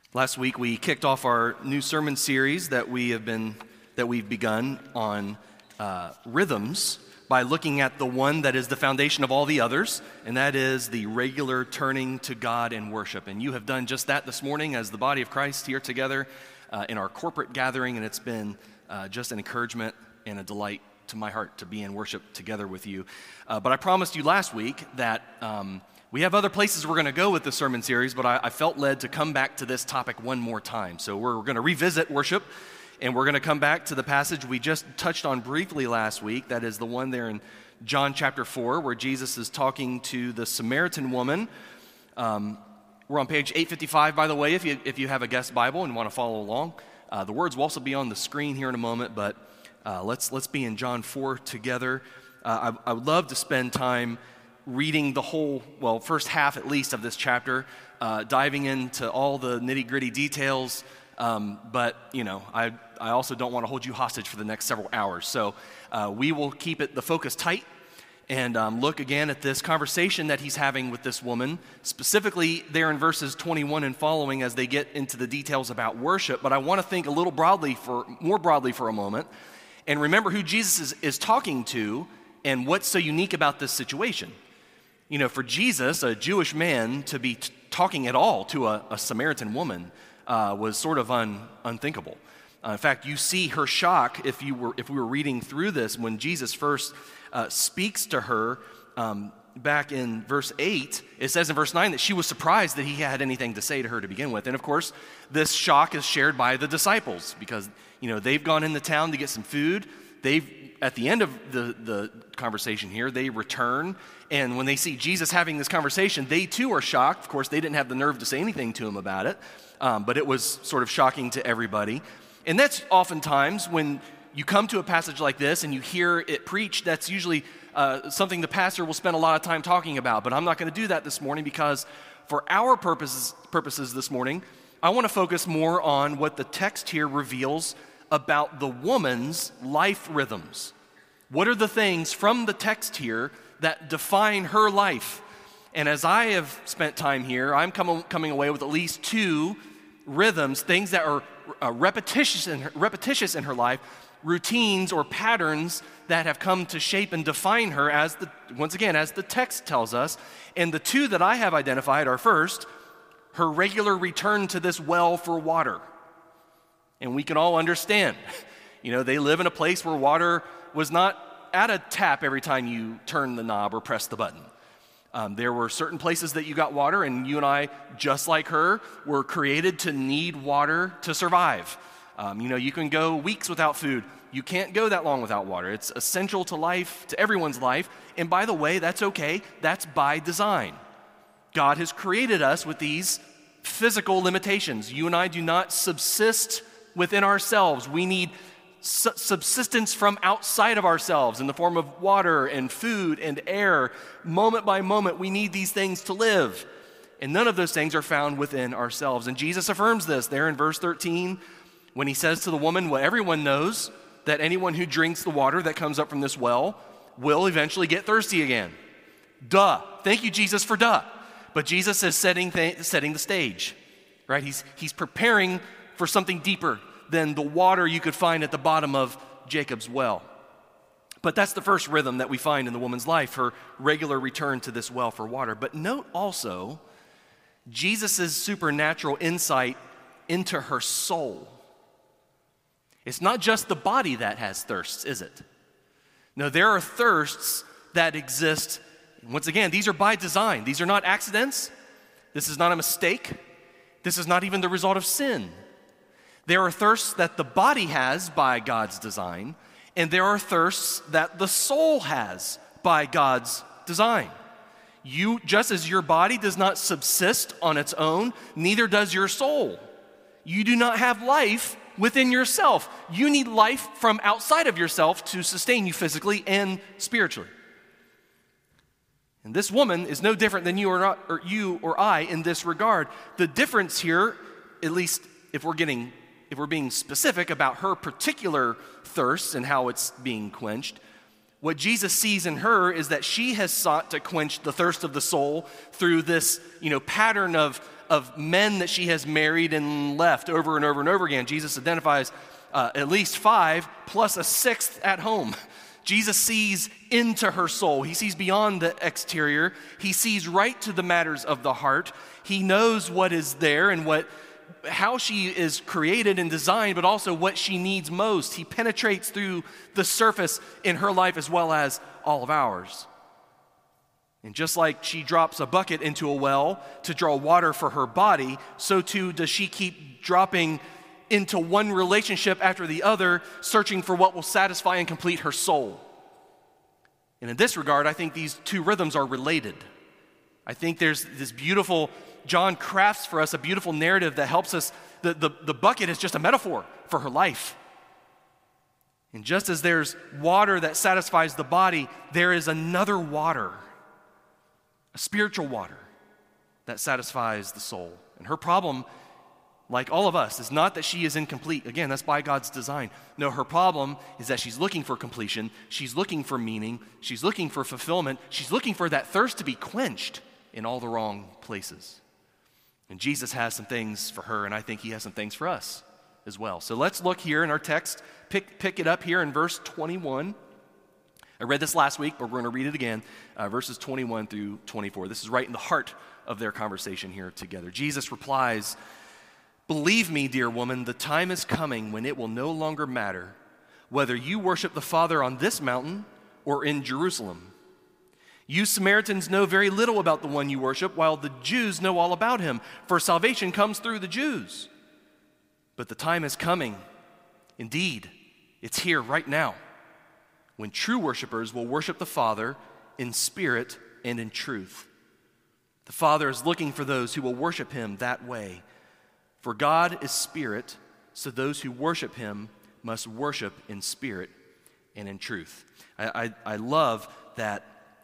Last week we kicked off our new sermon series that we've begun on rhythms by looking at the one that is the foundation of all the others, and that is the regular turning to God in worship. And you have done just that this morning as the body of Christ here together in our corporate gathering, and it's been just an encouragement and a delight to my heart to be in worship together with you. But I promised you last week that we have other places we're going to go with the sermon series, but I felt led to come back to this topic one more time. So we're going to revisit worship, and we're going to come back to the passage we just touched on briefly last week. That is the one there in John chapter 4, where Jesus is talking to the Samaritan woman. We're on page 855, by the way, if you have a guest Bible and want to follow along. The words will also be on the screen here in a moment, but let's be in John 4 together. I would love to spend time reading the whole, first half at least of this chapter, diving into all the nitty-gritty details, but, I also don't want to hold you hostage for the next several hours. So we will keep the focus tight and look again at this conversation that he's having with this woman, specifically there in verses 21 and following as they get into the details about worship. But I want to think a little more broadly for a moment, and remember who Jesus is talking to and what's so unique about this situation. For Jesus, a Jewish man, to be talking at all to a Samaritan woman was sort of unthinkable. In fact, you see her shock if we were reading through this when Jesus first speaks to her back in verse 8. It says in verse 9 that she was surprised that he had anything to say to her to begin with. And of course, this shock is shared by the disciples because, they've gone into town to get some food. At the end of the conversation here, they return, and when they see Jesus having this conversation, they too are shocked. Of course, they didn't have the nerve to say anything to him about it, but it was sort of shocking to everybody. And that's oftentimes when you come to a passage like this and you hear it preached, that's usually something the pastor will spend a lot of time talking about. But I'm not going to do that this morning because for our purposes this morning, I want to focus more on what the text here reveals about the woman's life rhythms. What are the things from the text here that define her life? And as I have spent time here, I'm coming away with at least two rhythms, things that are repetitious in her life, routines or patterns that have come to shape and define her as the text tells us. And the two that I have identified are first, her regular return to this well for water. And we can all understand, they live in a place where water was not at a tap every time you turn the knob or press the button. There were certain places that you got water, and you and I, just like her, were created to need water to survive. You can go weeks without food. You can't go that long without water. It's essential to life, to everyone's life. And by the way, that's okay. That's by design. God has created us with these physical limitations. You and I do not subsist within ourselves. We need subsistence from outside of ourselves in the form of water and food and air. Moment by moment, we need these things to live. And none of those things are found within ourselves. And Jesus affirms this there in verse 13 when he says to the woman, well, everyone knows that anyone who drinks the water that comes up from this well will eventually get thirsty again. Duh. Thank you, Jesus, for duh. But Jesus is setting the stage, right? He's preparing for something deeper than the water you could find at the bottom of Jacob's well. But that's the first rhythm that we find in the woman's life, her regular return to this well for water. But note also Jesus' supernatural insight into her soul. It's not just the body that has thirsts, is it? No, there are thirsts that exist. Once again, these are by design. These are not accidents. This is not a mistake. This is not even the result of sin. There are thirsts that the body has by God's design, and there are thirsts that the soul has by God's design. Just as your body does not subsist on its own, neither does your soul. You do not have life within yourself. You need life from outside of yourself to sustain you physically and spiritually. And this woman is no different than you or I in this regard. The difference here, at least if we're being specific about her particular thirst and how it's being quenched, what Jesus sees in her is that she has sought to quench the thirst of the soul through this, pattern of of men that she has married and left over and over and over again. Jesus identifies at least 5 plus a 6th at home. Jesus sees into her soul. He sees beyond the exterior. He sees right to the matters of the heart. He knows what is there and how she is created and designed, but also what she needs most. He penetrates through the surface in her life as well as all of ours. And just like she drops a bucket into a well to draw water for her body, so too does she keep dropping into one relationship after the other, searching for what will satisfy and complete her soul. And in this regard, I think these two rhythms are related. I think there's this beautiful, John crafts for us a beautiful narrative that helps us. The bucket is just a metaphor for her life. And just as there's water that satisfies the body, there is another water, a spiritual water that satisfies the soul. And her problem, like all of us, is not that she is incomplete. Again, that's by God's design. No, her problem is that she's looking for completion. She's looking for meaning. She's looking for fulfillment. She's looking for that thirst to be quenched in all the wrong places. And Jesus has some things for her, and I think he has some things for us as well. So let's look here in our text, pick it up here in verse 21. I read this last week, but we're going to read it again, verses 21 through 24. This is right in the heart of their conversation here together. Jesus replies, "Believe me, dear woman, the time is coming when it will no longer matter whether you worship the Father on this mountain or in Jerusalem. You Samaritans know very little about the one you worship, while the Jews know all about him, for salvation comes through the Jews. But the time is coming. Indeed, it's here right now, when true worshipers will worship the Father in spirit and in truth. The Father is looking for those who will worship him that way. For God is spirit, so those who worship him must worship in spirit and in truth." I love that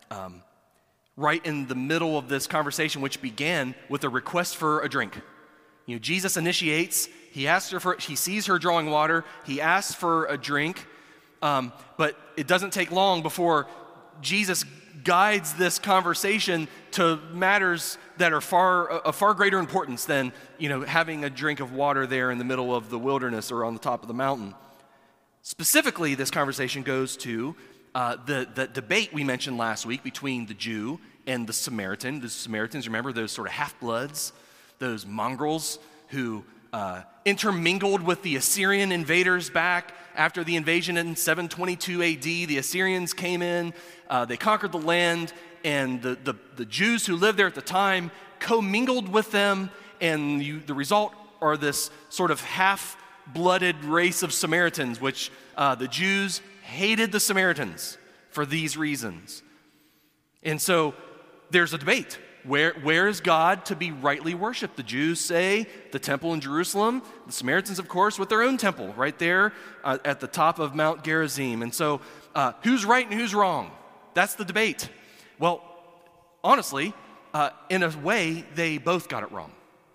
right in the middle of this conversation, which began with a request for a drink. You know, Jesus initiates, he sees her drawing water, he asks for a drink, but it doesn't take long before Jesus guides this conversation to matters that are of far greater importance than, having a drink of water there in the middle of the wilderness or on the top of the mountain. Specifically, this conversation goes to the debate we mentioned last week between the Jew and the Samaritan. The Samaritans, remember, those sort of half-bloods, those mongrels who intermingled with the Assyrian invaders back after the invasion in 722 AD. The Assyrians came in, they conquered the land, and the Jews who lived there at the time commingled with them, and the result are this sort of half-blooded race of Samaritans, which the Jews hated the Samaritans for these reasons. And so there's a debate. Where is God to be rightly worshiped? The Jews say the temple in Jerusalem. The Samaritans, of course, with their own temple right there at the top of Mount Gerizim. And so who's right and who's wrong? That's the debate. Well, honestly, in a way, they both got it wrong.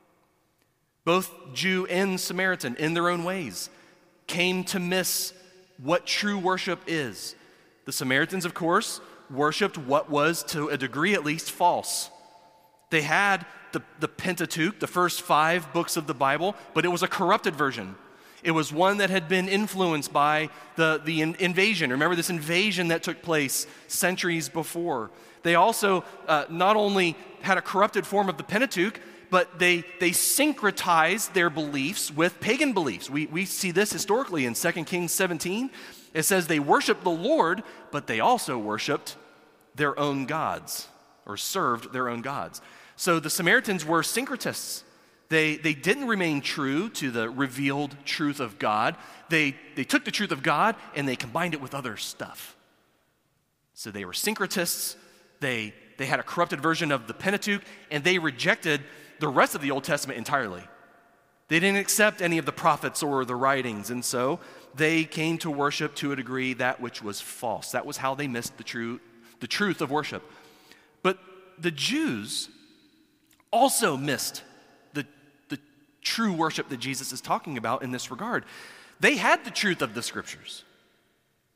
Both Jew and Samaritan, in their own ways, came to miss what true worship is. The Samaritans, of course, worshiped what was, to a degree at least, false. They had the Pentateuch, the first 5 books of the Bible, but it was a corrupted version. It was one that had been influenced by the invasion. Remember this invasion that took place centuries before. They also not only had a corrupted form of the Pentateuch, but they syncretized their beliefs with pagan beliefs. We see this historically in 2 Kings 17. It says they worshiped the Lord, but they also worshiped their own gods, or served their own gods. So the Samaritans were syncretists. They didn't remain true to the revealed truth of God. They took the truth of God and they combined it with other stuff. So they were syncretists. They had a corrupted version of the Pentateuch, and they rejected the rest of the Old Testament entirely. They didn't accept any of the prophets or the writings, and so they came to worship, to a degree, that which was false. That was how they missed the truth of worship. But the Jews also missed the true worship that Jesus is talking about in this regard. They had the truth of the Scriptures.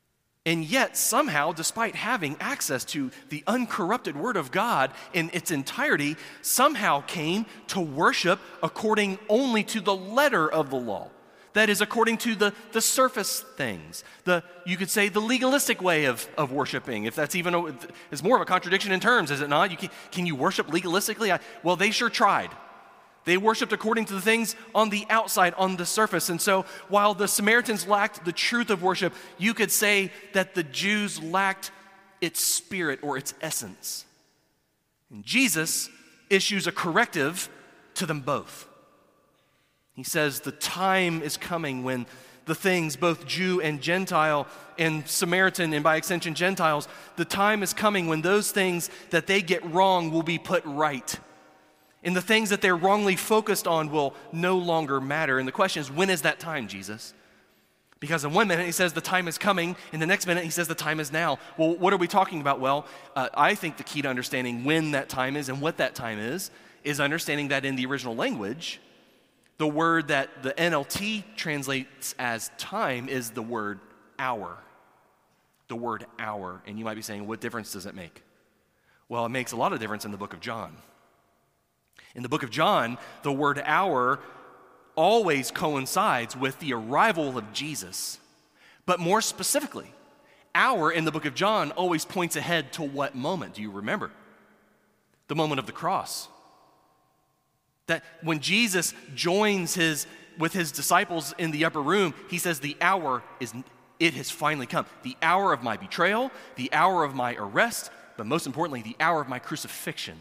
And yet, somehow, despite having access to the uncorrupted Word of God in its entirety, somehow came to worship according only to the letter of the law. That is, according to the surface things. You could say the legalistic way of worshiping, if that's even, it's more of a contradiction in terms, is it not? Can you worship legalistically? Well, they sure tried. They worshiped according to the things on the outside, on the surface. And so while the Samaritans lacked the truth of worship, you could say that the Jews lacked its spirit or its essence. And Jesus issues a corrective to them both. He says the time is coming when the things, both Jew and Gentile and Samaritan and by extension Gentiles, the time is coming when those things that they get wrong will be put right. And the things that they're wrongly focused on will no longer matter. And the question is, when is that time, Jesus? Because in one minute he says the time is coming, in the next minute he says the time is now. Well, what are we talking about? Well, I think the key to understanding when that time is and what that time is understanding that in the original language, the word that the NLT translates as time is the word hour. The word hour. And you might be saying, what difference does it make? Well, it makes a lot of difference in the book of John. In the book of John, the word hour always coincides with the arrival of Jesus. But more specifically, hour in the book of John always points ahead to what moment? Do you remember? The moment of the cross. That when Jesus joins with his disciples in the upper room, he says the hour it has finally come. The hour of my betrayal, the hour of my arrest, but most importantly, the hour of my crucifixion.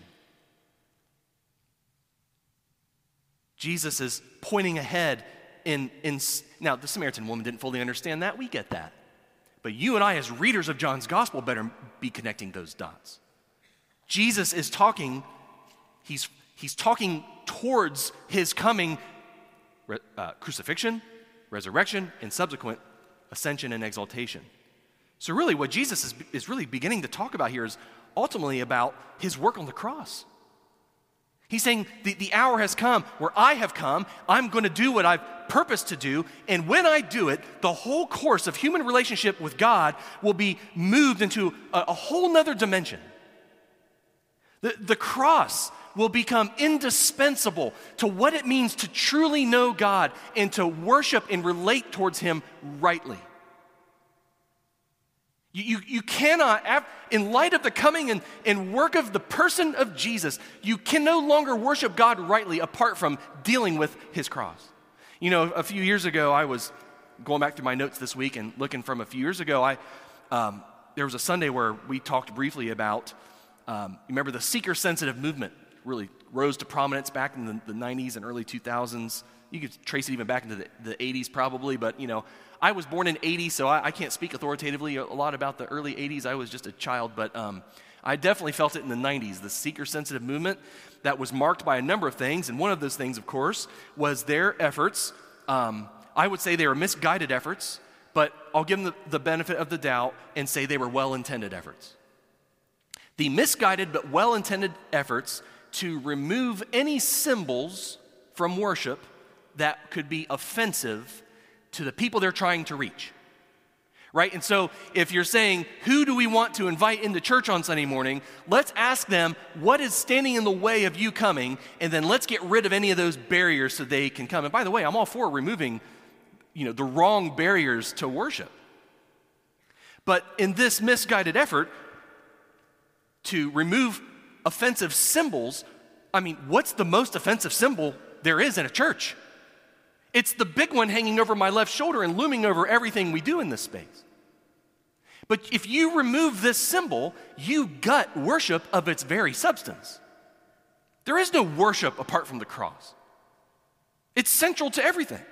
Jesus is pointing ahead now the Samaritan woman didn't fully understand that, we get that. But you and I as readers of John's gospel better be connecting those dots. Jesus is talking, he's talking towards his coming crucifixion, resurrection, and subsequent ascension and exaltation. So really what Jesus is really beginning to talk about here is ultimately about his work on the cross. He's saying the hour has come where I have come. I'm going to do what I've purposed to do. And when I do it, the whole course of human relationship with God will be moved into a whole nother dimension. The cross will become indispensable to what it means to truly know God and to worship and relate towards him rightly. You cannot, in light of the coming and work of the person of Jesus, you can no longer worship God rightly apart from dealing with his cross. You know, a few years ago, I was going back through my notes this week and looking from a few years ago, there was a Sunday where we talked briefly about, you remember the seeker-sensitive movement really rose to prominence back in the 90s and early 2000s. You could trace it even back into the 80s probably, but you know, I was born in 80, so I can't speak authoritatively a lot about the early 80s. I was just a child, but I definitely felt it in the 90s, the seeker-sensitive movement that was marked by a number of things, and one of those things, of course, was their efforts. I would say they were misguided efforts, but I'll give them the benefit of the doubt and say they were well-intended efforts. The misguided but well-intended efforts to remove any symbols from worship that could be offensive to the people they're trying to reach, right? And so if you're saying, who do we want to invite into church on Sunday morning, let's ask them, what is standing in the way of you coming? And then let's get rid of any of those barriers so they can come. And by the way, I'm all for removing, the wrong barriers to worship. But in this misguided effort to remove offensive symbols, what's the most offensive symbol there is in a church? It's the big one hanging over my left shoulder and looming over everything we do in this space. But if you remove this symbol, you gut worship of its very substance. There is no worship apart from the cross. It's central to everything.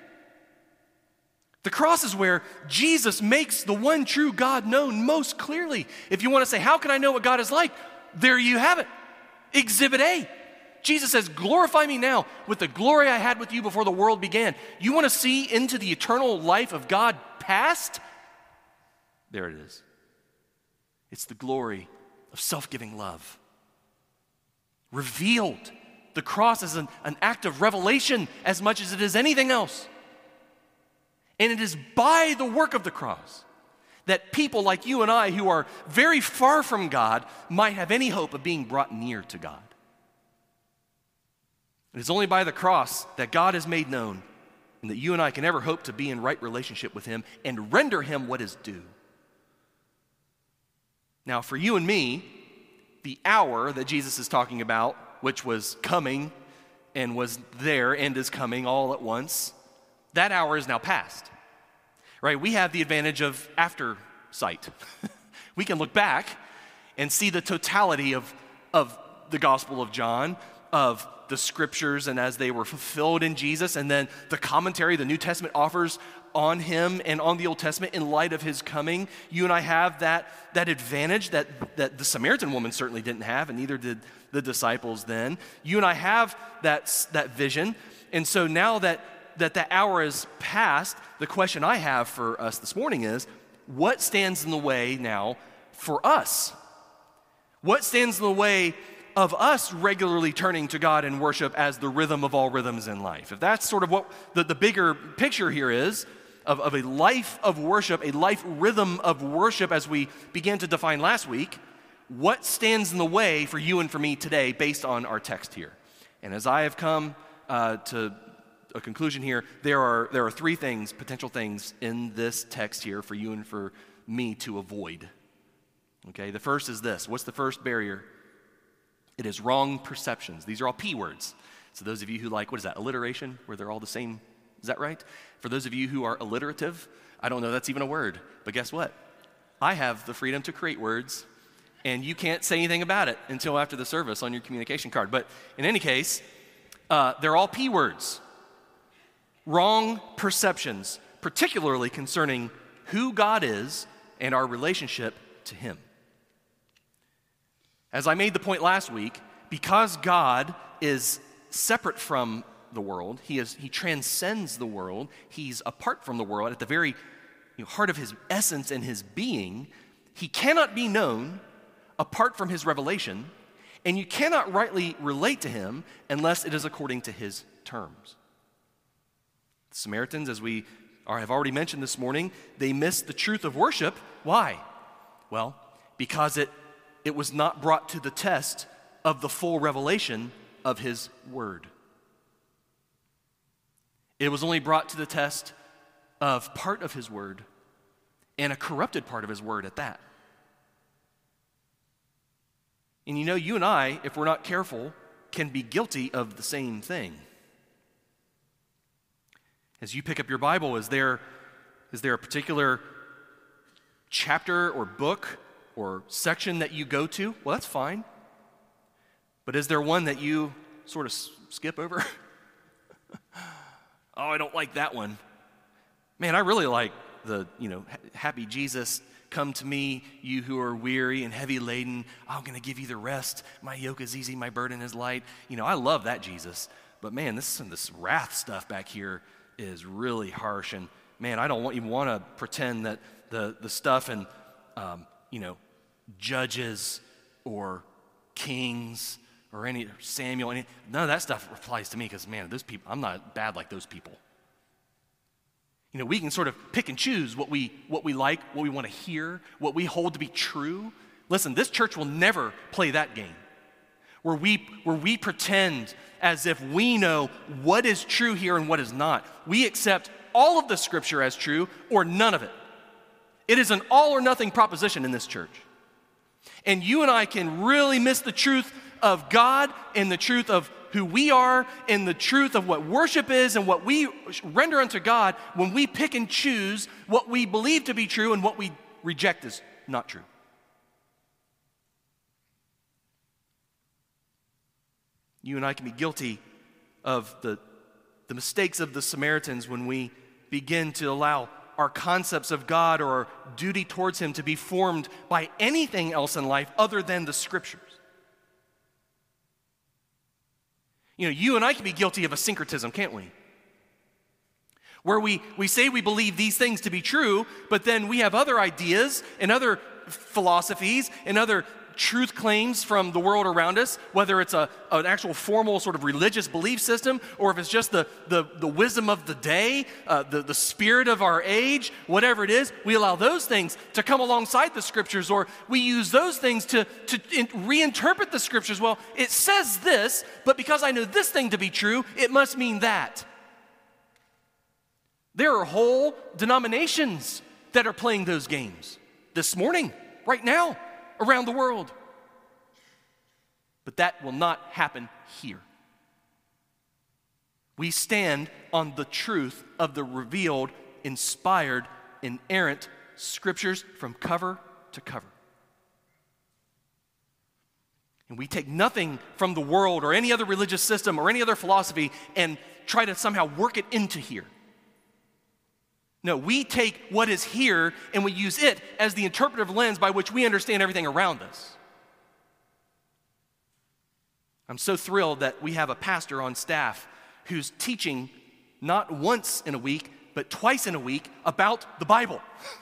The cross is where Jesus makes the one true God known most clearly. If you want to say, how can I know what God is like? There you have it. Exhibit A. Jesus says, glorify me now with the glory I had with you before the world began. You want to see into the eternal life of God past? There it is. It's the glory of self-giving love. Revealed. The cross is an act of revelation as much as it is anything else. And it is by the work of the cross that people like you and I who are very far from God might have any hope of being brought near to God. It is only by the cross that God is made known and that you and I can ever hope to be in right relationship with him and render him what is due. Now, for you and me, the hour that Jesus is talking about, which was coming and was there and is coming all at once, that hour is now past. Right? We have the advantage of after sight. We can look back and see the totality of the Gospel of John, of the scriptures and as they were fulfilled in Jesus, and then the commentary the New Testament offers on him and on the Old Testament in light of his coming. You and I have that advantage that the Samaritan woman certainly didn't have, and neither did the disciples then. You and I have that vision, and so now that hour is past, the question I have for us this morning is, what stands in the way now for us? What stands in the way of us regularly turning to God in worship as the rhythm of all rhythms in life? If that's sort of what the bigger picture here is, of a life of worship, a life rhythm of worship as we began to define last week, what stands in the way for you and for me today based on our text here? And as I have come to a conclusion here, there are three things, potential things in this text here for you and for me to avoid. Okay, the first is this. What's the first barrier? It is wrong perceptions. These are all P words. So those of you who like, what is that, alliteration, where they're all the same, is that right? For those of you who are alliterative, I don't know that's even a word, but guess what? I have the freedom to create words, and you can't say anything about it until after the service on your communication card. But in any case, they're all P words. Wrong perceptions, particularly concerning who God is and our relationship to him. As I made the point last week, because God is separate from the world, he transcends the world, he's apart from the world, at the very heart of his essence and his being, he cannot be known apart from his revelation, and you cannot rightly relate to him unless it is according to his terms. The Samaritans, as we have already mentioned this morning, they missed the truth of worship. Why? Well, because it was not brought to the test of the full revelation of his word. It was only brought to the test of part of his word, and a corrupted part of his word at that. And you and I, if we're not careful, can be guilty of the same thing. As you pick up your Bible, is there a particular chapter or book or section that you go to? Well, that's fine. But is there one that you sort of skip over? Oh, I don't like that one. Man, I really like the, happy Jesus, come to me, you who are weary and heavy laden. I'm going to give you the rest. My yoke is easy, my burden is light. I love that Jesus. But man, this wrath stuff back here is really harsh. And man, I don't even want to pretend that the stuff in, Judges or Kings or Samuel, none of that stuff applies to me because, man, those people, I'm not bad like those people. We can sort of pick and choose what we like, what we want to hear, what we hold to be true. Listen, this church will never play that game where we pretend as if we know what is true here and what is not. We accept all of the scripture as true or none of it. It is an all or nothing proposition in this church. And you and I can really miss the truth of God and the truth of who we are and the truth of what worship is and what we render unto God when we pick and choose what we believe to be true and what we reject as not true. You and I can be guilty of the mistakes of the Samaritans when we begin to allow our concepts of God or our duty towards him to be formed by anything else in life other than the scriptures. You and I can be guilty of a syncretism, can't we? Where we say we believe these things to be true, but then we have other ideas and other philosophies and other truth claims from the world around us, whether it's an actual formal sort of religious belief system, or if it's just the wisdom of the day, the spirit of our age, whatever it is, we allow those things to come alongside the Scriptures, or we use those things to reinterpret the Scriptures. Well, it says this, but because I know this thing to be true, it must mean that. There are whole denominations that are playing those games this morning, right now, around the world. But that will not happen here. We stand on the truth of the revealed, inspired, inerrant Scriptures from cover to cover. And we take nothing from the world or any other religious system or any other philosophy and try to somehow work it into here. No, we take what is here and we use it as the interpretive lens by which we understand everything around us. I'm so thrilled that we have a pastor on staff who's teaching not once in a week, but twice in a week about the Bible.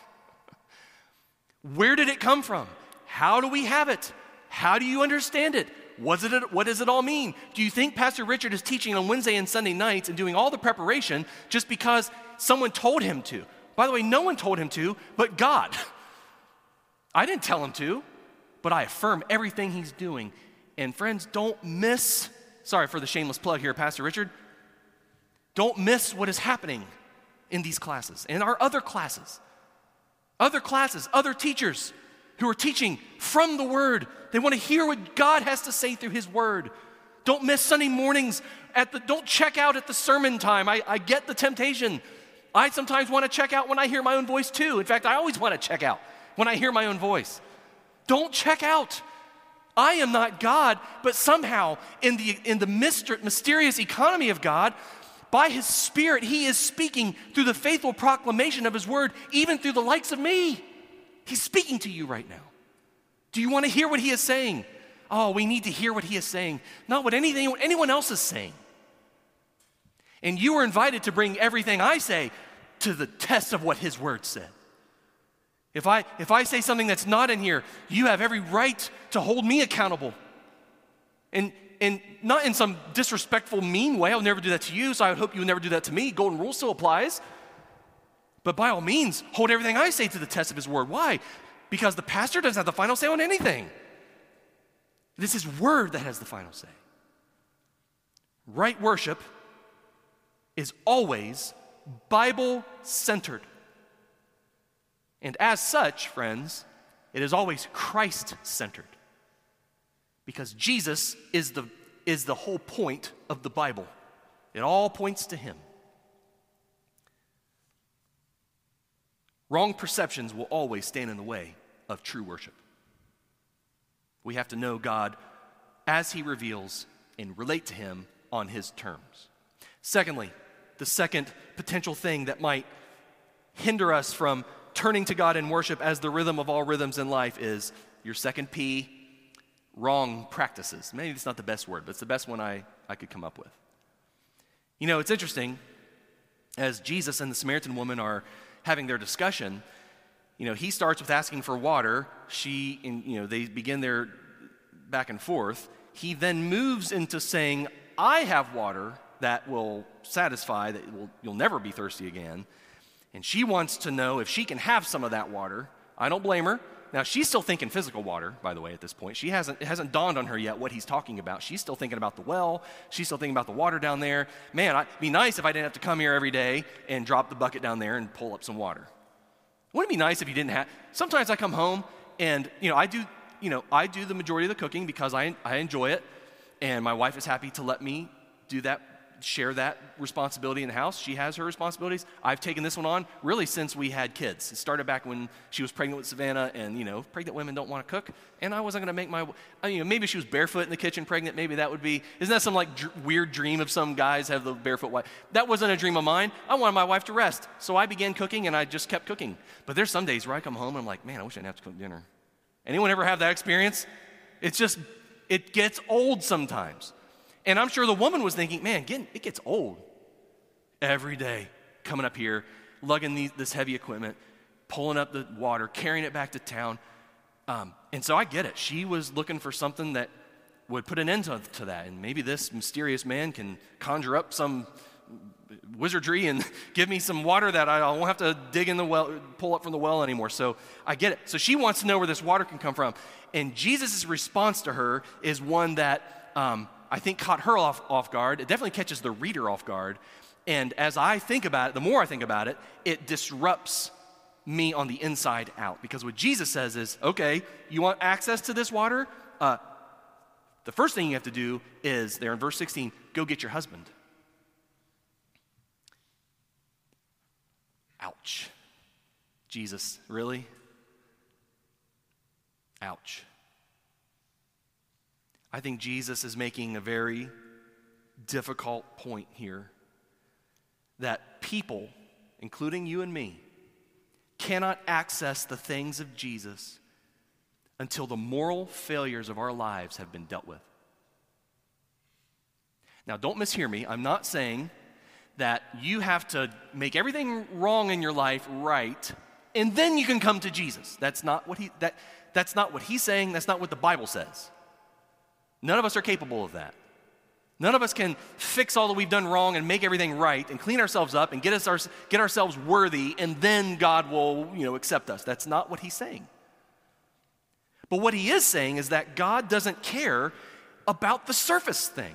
Where did it come from? How do we have it? How do you understand it? What does it all mean? Do you think Pastor Richard is teaching on Wednesday and Sunday nights and doing all the preparation just because someone told him to? By the way, no one told him to, but God. I didn't tell him to, but I affirm everything he's doing. And friends, don't miss, sorry for the shameless plug here, Pastor Richard, don't miss what is happening in these classes and our other classes, other teachers who are teaching from the Word. They want to hear what God has to say through His Word. Don't miss Sunday mornings. Don't check out at the sermon time. I get the temptation. I sometimes want to check out when I hear my own voice too. In fact, I always want to check out when I hear my own voice. Don't check out. I am not God, but somehow in the mysterious economy of God, by His Spirit, He is speaking through the faithful proclamation of His Word, even through the likes of me. He's speaking to you right now. Do you want to hear what He is saying? Oh, we need to hear what He is saying, not what anyone else is saying. And you are invited to bring everything I say to the test of what His Word said. If I say something that's not in here, you have every right to hold me accountable. And not in some disrespectful, mean way. I'll never do that to you, so I would hope you would never do that to me. Golden rule still applies. But by all means, hold everything I say to the test of His Word. Why? Because the pastor doesn't have the final say on anything. It is His Word that has the final say. Right worship is always Bible-centered. And as such, friends, it is always Christ-centered. Because Jesus is the whole point of the Bible. It all points to Him. Wrong perceptions will always stand in the way of true worship. We have to know God as He reveals and relate to Him on His terms. Secondly, the second potential thing that might hinder us from turning to God in worship as the rhythm of all rhythms in life is your second P, wrong practices. Maybe it's not the best word, but it's the best one I could come up with. You know, it's interesting, as Jesus and the Samaritan woman are having their discussion, you know, He starts with asking for water. They begin their back and forth. He then moves into saying, I have water that will satisfy, you'll never be thirsty again. And she wants to know if she can have some of that water. I don't blame her. Now, she's still thinking physical water, by the way, at this point. It hasn't dawned on her yet what He's talking about. She's still thinking about the well. She's still thinking about the water down there. Man, it'd be nice if I didn't have to come here every day and drop the bucket down there and pull up some water. Wouldn't it be nice if you didn't have... Sometimes I come home and, I do the majority of the cooking because I enjoy it, and my wife is happy to let me do that, share that responsibility in the house. She has her responsibilities. I've taken this one on really since we had kids. It started back when she was pregnant with Savannah, and pregnant women don't want to cook. And I wasn't going to make maybe she was barefoot in the kitchen pregnant. Maybe that would be, isn't that some weird dream of some guys have the barefoot wife? That wasn't a dream of mine. I wanted my wife to rest. So I began cooking, and I just kept cooking. But there's some days where I come home and I'm like, man, I wish I didn't have to cook dinner. Anyone ever have that experience? It gets old sometimes. And I'm sure the woman was thinking, man, it gets old. Every day, coming up here, lugging this heavy equipment, pulling up the water, carrying it back to town. And so I get it. She was looking for something that would put an end to that. And maybe this mysterious man can conjure up some wizardry and give me some water that I won't have to dig in the well, pull up from the well anymore. So I get it. So she wants to know where this water can come from. And Jesus' response to her is one that I think caught her off guard. It definitely catches the reader off guard. And as I think about it, the more I think about it, it disrupts me on the inside out. Because what Jesus says is, okay, you want access to this water? The first thing you have to do is, there in verse 16, go get your husband. Ouch. Jesus, really? Ouch. I think Jesus is making a very difficult point here, that people, including you and me, cannot access the things of Jesus until the moral failures of our lives have been dealt with. Now, don't mishear me. I'm not saying that you have to make everything wrong in your life right, and then you can come to Jesus. That's not what that's not what he's saying. That's not what the Bible says. None of us are capable of that. None of us can fix all that we've done wrong and make everything right and clean ourselves up and get ourselves worthy, and then God will, accept us. That's not what he's saying. But what he is saying is that God doesn't care about the surface things.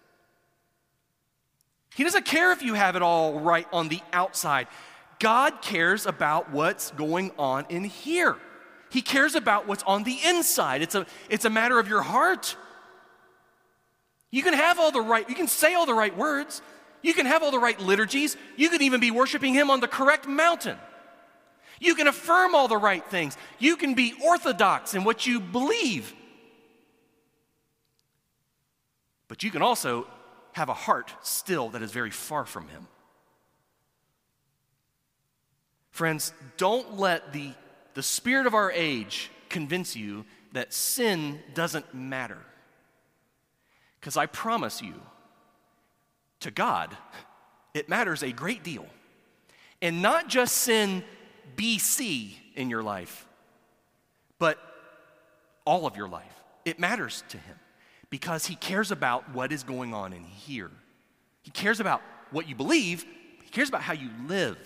He doesn't care if you have it all right on the outside. God cares about what's going on in here. He cares about what's on the inside. It's a matter of your heart. You can say all the right words. You can have all the right liturgies. You can even be worshiping him on the correct mountain. You can affirm all the right things. You can be orthodox in what you believe. But you can also have a heart still that is very far from him. Friends, don't let the spirit of our age convince you that sin doesn't matter. Because I promise you, to God, it matters a great deal. And not just sin BC in your life, but all of your life. It matters to him because he cares about what is going on in here. He cares about what you believe. He cares about how you live.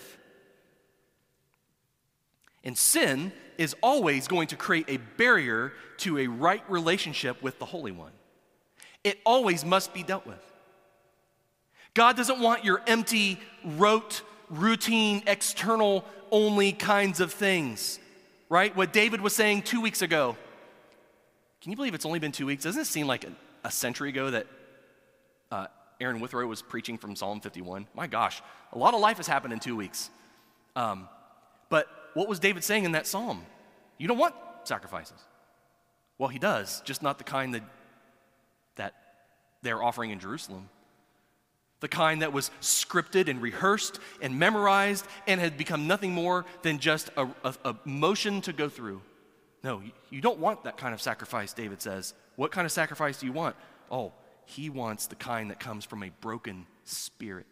And sin is always going to create a barrier to a right relationship with the Holy One. It always must be dealt with. God doesn't want your empty, rote, routine, external only kinds of things, right? What David was saying 2 weeks ago. Can you believe it's only been 2 weeks? Doesn't it seem like a century ago that Aaron Withrow was preaching from Psalm 51? My gosh, a lot of life has happened in 2 weeks. But what was David saying in that psalm? You don't want sacrifices. Well, he does, just not the kind that they're offering in Jerusalem. The kind that was scripted and rehearsed and memorized and had become nothing more than just a motion to go through. No, you don't want that kind of sacrifice, David says. What kind of sacrifice do you want? Oh, he wants the kind that comes from a broken spirit,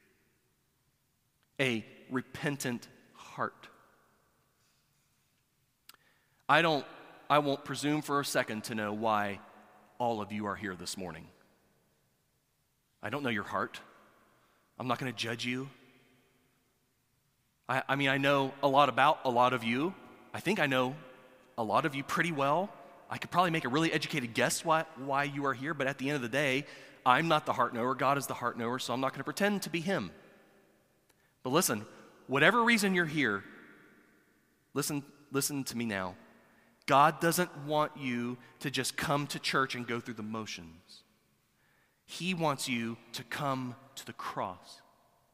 a repentant heart. I won't presume for a second to know why all of you are here this morning. I don't know your heart. I'm not going to judge you. I mean, I know a lot about a lot of you. I think I know a lot of you pretty well. I could probably make a really educated guess why you are here, but at the end of the day, I'm not the heart knower. God is the heart knower, so I'm not going to pretend to be him. But listen, whatever reason you're here, listen to me now. God doesn't want you to just come to church and go through the motions. He wants you to come to the cross.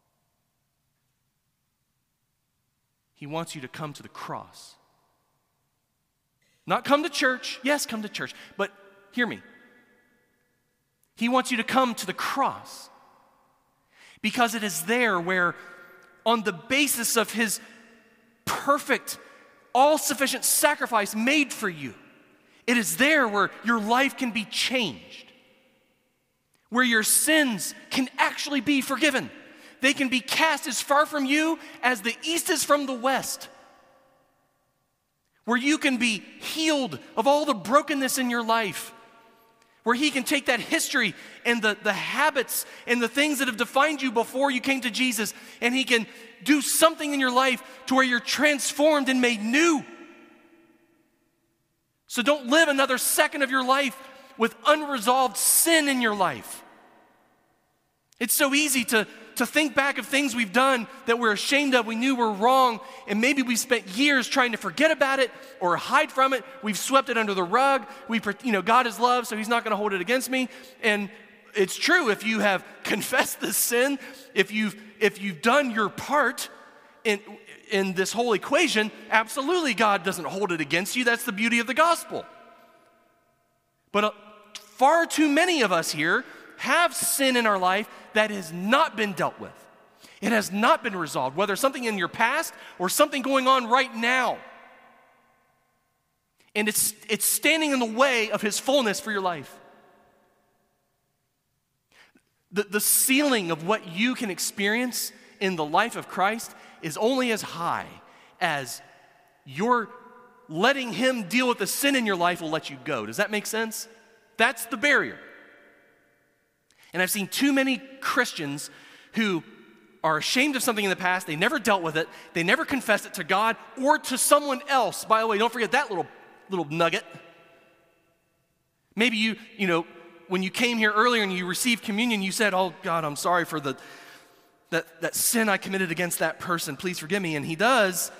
He wants you to come to the cross. Not come to church. Yes, come to church. But hear me. He wants you to come to the cross. Because it is there where, on the basis of his perfect, all-sufficient sacrifice made for you, it is there where your life can be changed. Where your sins can actually be forgiven. They can be cast as far from you as the east is from the west. where you can be healed of all the brokenness in your life, where he can take that history and the habits and the things that have defined you before you came to Jesus, and he can do something in your life to where you're transformed and made new. So don't live another second of your life with unresolved sin in your life. It's so easy to think back of things we've done that we're ashamed of, we knew were wrong, and maybe we spent years trying to forget about it or hide from it. We've swept it under the rug. God is love, so he's not going to hold it against me. And it's true, if you have confessed this sin, if you've done your part in this whole equation, absolutely God doesn't hold it against you. That's the beauty of the gospel. But far too many of us here have sin in our life that has not been dealt with. It has not been resolved, whether something in your past or something going on right now. And it's standing in the way of his fullness for your life. The ceiling of what you can experience in the life of Christ is only as high as your letting him deal with the sin in your life will let you go. Does that make sense? That's the barrier. And I've seen too many Christians who are ashamed of something in the past. They never dealt with it. They never confessed it to God or to someone else. By the way, don't forget that little nugget. Maybe you when you came here earlier and you received communion, you said, "Oh God, I'm sorry for that sin I committed against that person. Please forgive me." And he does.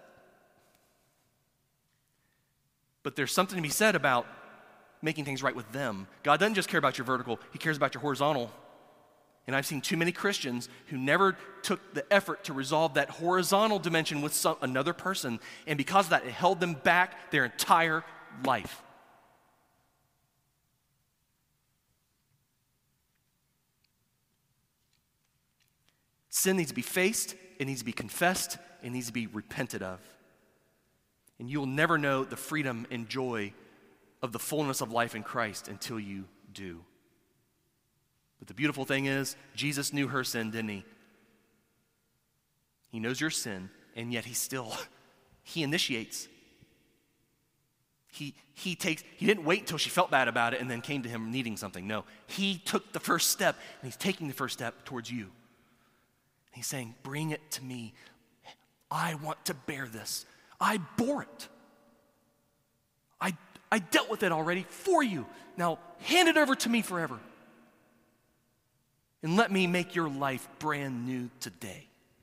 But there's something to be said about making things right with them. God doesn't just care about your vertical, he cares about your horizontal. And I've seen too many Christians who never took the effort to resolve that horizontal dimension with another person, and because of that, it held them back their entire life. Sin needs to be faced, it needs to be confessed, it needs to be repented of. And you will never know the freedom and joy of the fullness of life in Christ until you do. But the beautiful thing is, Jesus knew her sin, didn't he? He knows your sin, and yet he initiates. He didn't wait until she felt bad about it and then came to him needing something. No, he took the first step, and he's taking the first step towards you. And he's saying, bring it to me. I want to bear this. I bore it. I dealt with it already for you. Now hand it over to me forever. And let me make your life brand new today.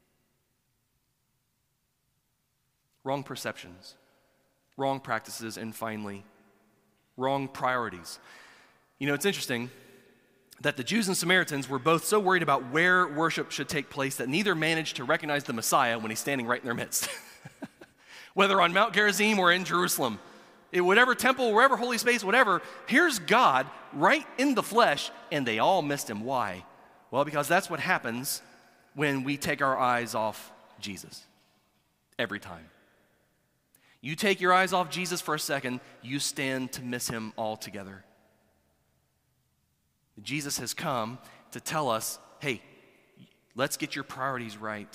Wrong perceptions, wrong practices, and finally, wrong priorities. It's interesting that the Jews and Samaritans were both so worried about where worship should take place that neither managed to recognize the Messiah when he's standing right in their midst. Whether on Mount Gerizim or in Jerusalem, in whatever temple, wherever holy space, whatever, here's God right in the flesh, and they all missed him. Why? Well, because that's what happens when we take our eyes off Jesus. Every time. You take your eyes off Jesus for a second, you stand to miss him altogether. Jesus has come to tell us, hey, let's get your priorities right.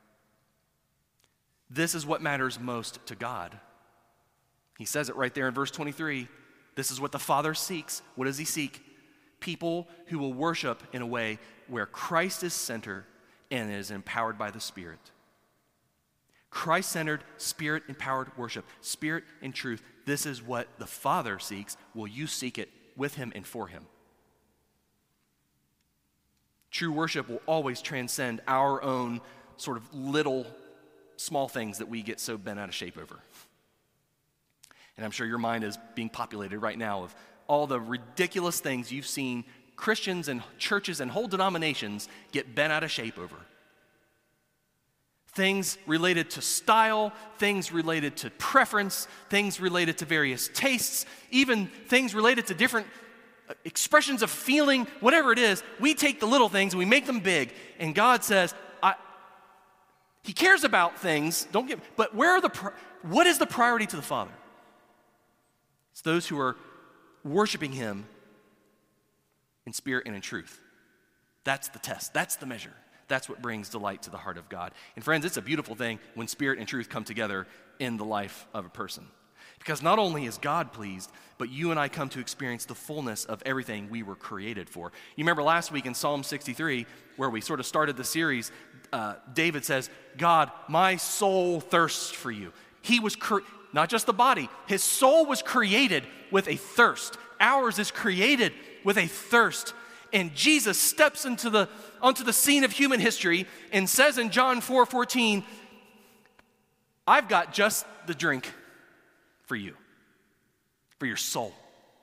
This is what matters most to God. He says it right there in verse 23. This is what the Father seeks. What does he seek? People who will worship in a way where Christ is center and is empowered by the Spirit. Christ-centered, Spirit-empowered worship. Spirit and truth. This is what the Father seeks. Will you seek it with him and for him? True worship will always transcend our own sort of little, small things that we get so bent out of shape over. And I'm sure your mind is being populated right now of all the ridiculous things you've seen Christians and churches and whole denominations get bent out of shape over. Things related to style, things related to preference, things related to various tastes, even things related to different expressions of feeling, whatever it is. We take the little things and we make them big. And God says, he cares about things, but what is the priority to the Father? It's those who are worshiping him in spirit and in truth. That's the test. That's the measure. That's what brings delight to the heart of God. And friends, it's a beautiful thing when spirit and truth come together in the life of a person. Because not only is God pleased, but you and I come to experience the fullness of everything we were created for. You remember last week in Psalm 63, where we sort of started the series, David says, God, my soul thirsts for you. He was, not just the body, his soul was created with a thirst. Ours is created with a thirst. And Jesus steps onto the scene of human history and says in John 4:14, I've got just the drink for you, for your soul.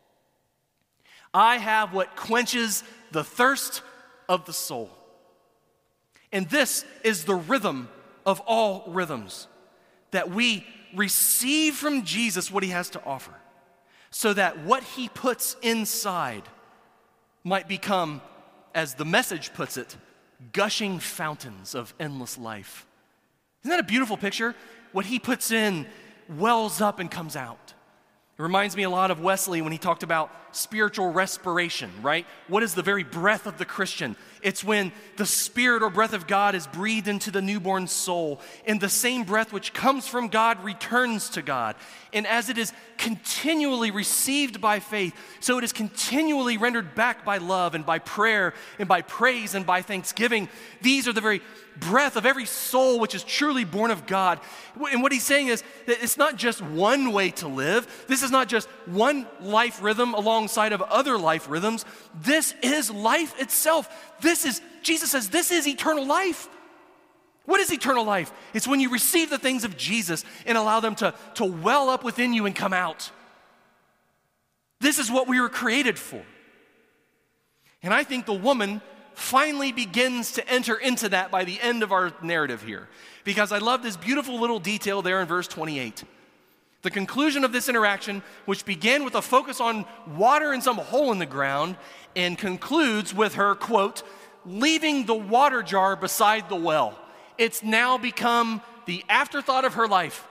I have what quenches the thirst of the soul. And this is the rhythm of all rhythms, that we receive from Jesus what he has to offer, so that what he puts inside might become, as the Message puts it, gushing fountains of endless life. Isn't that a beautiful picture? What he puts in wells up and comes out. It reminds me a lot of Wesley when he talked about spiritual respiration, right? What is the very breath of the Christian? It's when the spirit or breath of God is breathed into the newborn soul, and the same breath which comes from God returns to God. And as it is continually received by faith, so it is continually rendered back by love and by prayer and by praise and by thanksgiving. These are the very breath of every soul which is truly born of God. And what he's saying is that it's not just one way to live. This is not just one life rhythm alongside of other life rhythms. This is life itself. Jesus says, this is eternal life. What is eternal life? It's when you receive the things of Jesus and allow them to well up within you and come out. This is what we were created for. And I think the woman finally begins to enter into that by the end of our narrative here. Because I love this beautiful little detail there in verse 28. The conclusion of this interaction, which began with a focus on water in some hole in the ground, and concludes with her, quote, leaving the water jar beside the well. It's now become the afterthought of her life.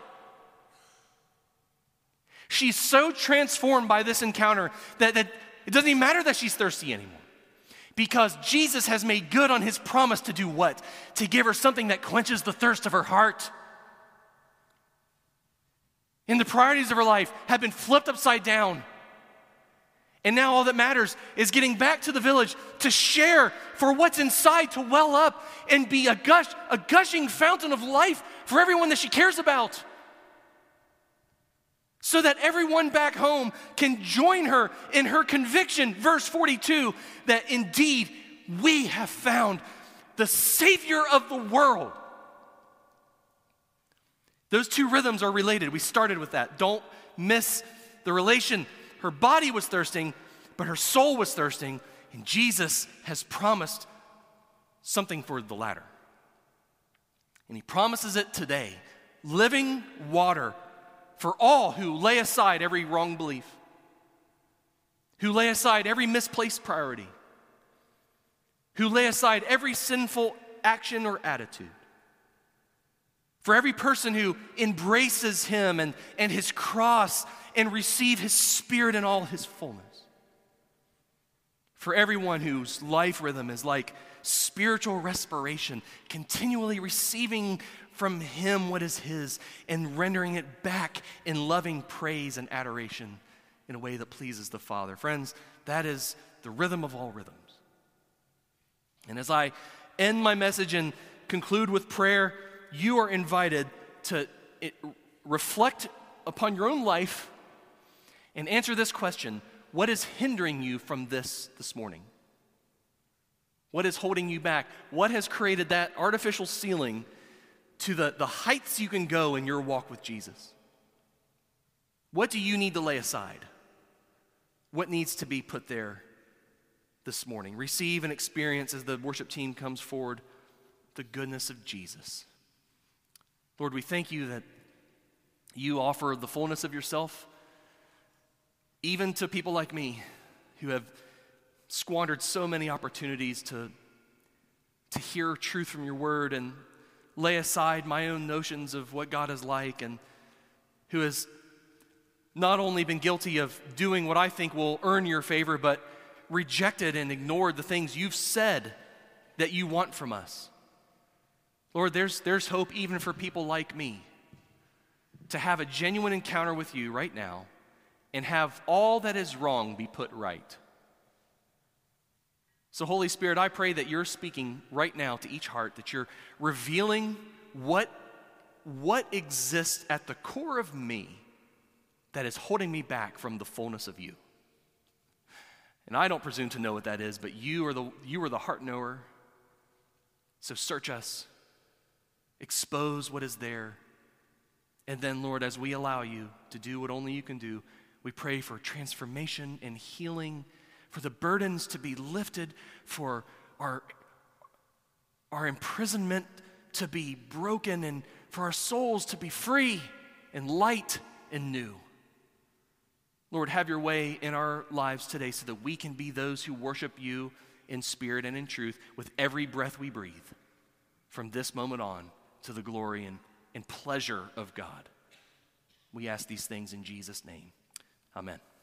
She's so transformed by this encounter that it doesn't even matter that she's thirsty anymore. Because Jesus has made good on his promise to do what? To give her something that quenches the thirst of her heart. And the priorities of her life have been flipped upside down. And now all that matters is getting back to the village to share for what's inside to well up and be a gushing fountain of life for everyone that she cares about. So that everyone back home can join her in her conviction, verse 42, that indeed we have found the Savior of the world. Those two rhythms are related. We started with that. Don't miss the relation. Her body was thirsting, but her soul was thirsting, and Jesus has promised something for the latter. And he promises it today. Living water for all who lay aside every wrong belief, who lay aside every misplaced priority, who lay aside every sinful action or attitude. For every person who embraces him and his cross and receive his spirit in all his fullness. For everyone whose life rhythm is like spiritual respiration, continually receiving from him what is his and rendering it back in loving praise and adoration in a way that pleases the Father. Friends, that is the rhythm of all rhythms. And as I end my message and conclude with prayer, you are invited to reflect upon your own life and answer this question: what is hindering you from this morning? What is holding you back? What has created that artificial ceiling to the heights you can go in your walk with Jesus? What do you need to lay aside? What needs to be put there this morning? Receive and experience, as the worship team comes forward, the goodness of Jesus. Lord, we thank you that you offer the fullness of yourself even to people like me who have squandered so many opportunities to hear truth from your word and lay aside my own notions of what God is like, and who has not only been guilty of doing what I think will earn your favor, but rejected and ignored the things you've said that you want from us. Lord, there's hope even for people like me. to have a genuine encounter with you right now and have all that is wrong be put right. So Holy Spirit, I pray that you're speaking right now to each heart, that you're revealing what exists at the core of me that is holding me back from the fullness of you. And I don't presume to know what that is, but you are the heart knower. So search us, expose what is there, and then, Lord, as we allow you to do what only you can do, we pray for transformation and healing, for the burdens to be lifted, for our imprisonment to be broken, and for our souls to be free and light and new. Lord, have your way in our lives today so that we can be those who worship you in spirit and in truth with every breath we breathe from this moment on to the glory and pleasure of God. We ask these things in Jesus' name. Amen.